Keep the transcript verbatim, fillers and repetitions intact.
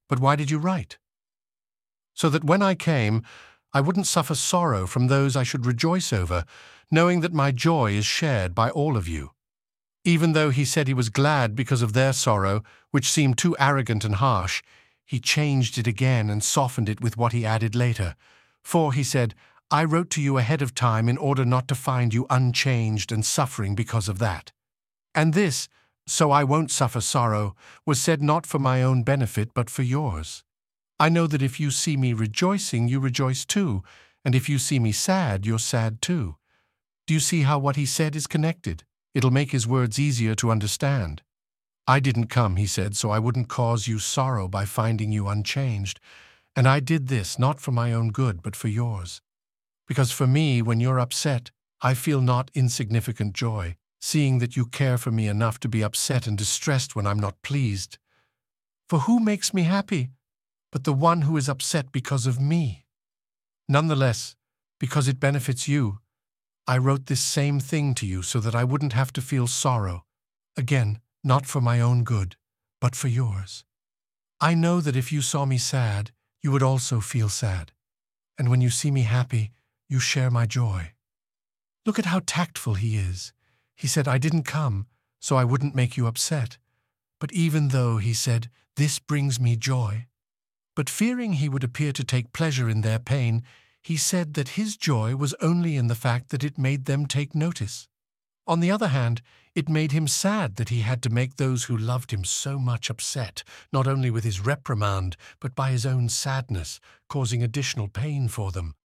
But why did you write? So that when I came, I wouldn't suffer sorrow from those I should rejoice over, knowing that my joy is shared by all of you. Even though he said he was glad because of their sorrow, which seemed too arrogant and harsh, he changed it again and softened it with what he added later. For, he said, I wrote to you ahead of time in order not to find you unchanged and suffering because of that. And this, so I won't suffer sorrow, was said not for my own benefit but for yours. I know that if you see me rejoicing, you rejoice too, and if you see me sad, you're sad too. Do you see how what he said is connected? It'll make his words easier to understand. I didn't come, he said, so I wouldn't cause you sorrow by finding you unchanged, and I did this not for my own good but for yours. Because for me, when you're upset, I feel not insignificant joy, seeing that you care for me enough to be upset and distressed when I'm not pleased. For who makes me happy but the one who is upset because of me? Nonetheless, because it benefits you, I wrote this same thing to you so that I wouldn't have to feel sorrow, again, not for my own good, but for yours. I know that if you saw me sad, you would also feel sad, and when you see me happy, you share my joy. Look at how tactful he is. He said, I didn't come, so I wouldn't make you upset. But even though, he said, this brings me joy. But fearing he would appear to take pleasure in their pain, he said that his joy was only in the fact that it made them take notice. On the other hand, it made him sad that he had to make those who loved him so much upset, not only with his reprimand, but by his own sadness, causing additional pain for them.